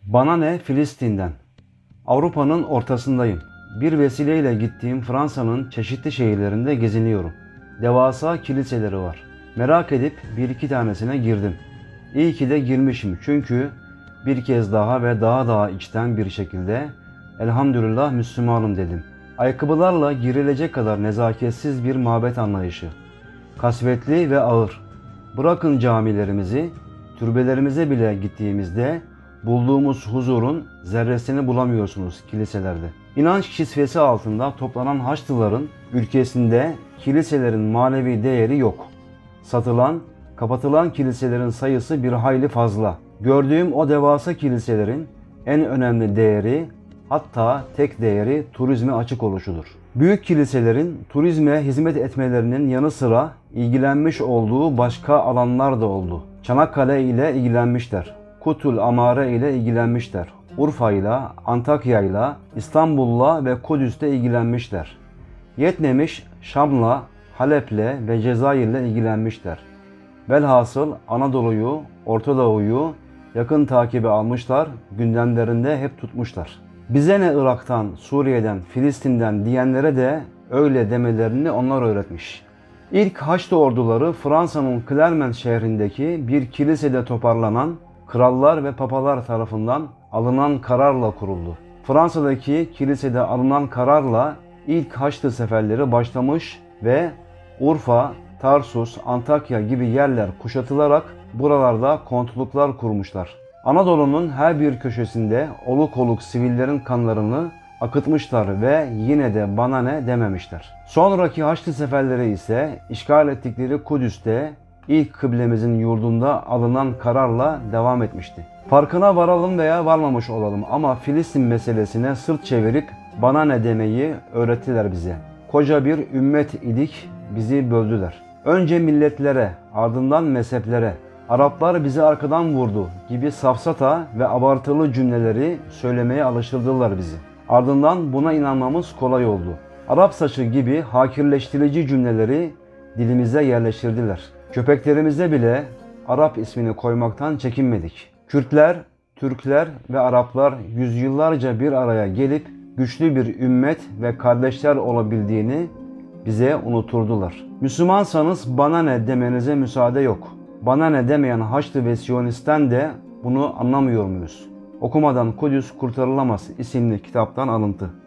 Bana ne Filistin'den? Avrupa'nın ortasındayım. Bir vesileyle gittiğim Fransa'nın çeşitli şehirlerinde geziniyorum. Devasa kiliseleri var. Merak edip bir iki tanesine girdim. İyi ki de girmişim çünkü bir kez daha ve daha içten bir şekilde elhamdülillah Müslümanım dedim. Ayakkabılarla girilecek kadar nezaketsiz bir mabet anlayışı. Kasvetli ve ağır. Bırakın camilerimizi, türbelerimize bile gittiğimizde bulduğumuz huzurun zerresini bulamıyorsunuz kiliselerde. İnanç kisvesi altında toplanan Haçlıların ülkesinde kiliselerin manevi değeri yok. Satılan, kapatılan kiliselerin sayısı bir hayli fazla. Gördüğüm o devasa kiliselerin en önemli değeri, hatta tek değeri turizme açık oluşudur. Büyük kiliselerin turizme hizmet etmelerinin yanı sıra ilgilenmiş olduğu başka alanlar da oldu. Çanakkale ile ilgilenmişler. Kutul Amare ile ilgilenmişler. Urfa ile, Antakya ile, İstanbul'la ve Kudüs'te ilgilenmişler. Yetmemiş Şam'la, Halep'le ve Cezayir'le ilgilenmişler. Velhasıl Anadolu'yu, Orta Doğu'yu yakın takibe almışlar, gündemlerinde hep tutmuşlar. Bize ne Irak'tan, Suriye'den, Filistin'den diyenlere de öyle demelerini onlar öğretmiş. İlk Haçlı orduları Fransa'nın Clermont şehrindeki bir kilisede toparlanan krallar ve papalar tarafından alınan kararla kuruldu. Fransa'daki kilisede alınan kararla ilk Haçlı seferleri başlamış ve Urfa, Tarsus, Antakya gibi yerler kuşatılarak buralarda kontutluklar kurmuşlar. Anadolu'nun her bir köşesinde oluk oluk sivillerin kanlarını akıtmışlar ve yine de bana ne dememişler. Sonraki Haçlı seferleri ise işgal ettikleri Kudüs'te ilk kıblemizin yurdunda alınan kararla devam etmişti. Farkına varalım veya varmamış olalım ama Filistin meselesine sırt çevirip bana ne demeyi öğrettiler bize. Koca bir ümmet idik, bizi böldüler. Önce milletlere, ardından mezheplere, Araplar bizi arkadan vurdu gibi safsata ve abartılı cümleleri söylemeye alıştırdılar bizi. Ardından buna inanmamız kolay oldu. Arap saçı gibi hakirleştirici cümleleri dilimize yerleştirdiler. Köpeklerimize bile Arap ismini koymaktan çekinmedik. Kürtler, Türkler ve Araplar yüzyıllarca bir araya gelip güçlü bir ümmet ve kardeşler olabildiğini bize unuturdular. Müslümansanız bana ne demenize müsaade yok. Bana ne demeyen Haçlı ve Siyonist'ten de bunu anlamıyor muyuz? Okumadan Kudüs kurtarılamaz isimli kitaptan alıntı.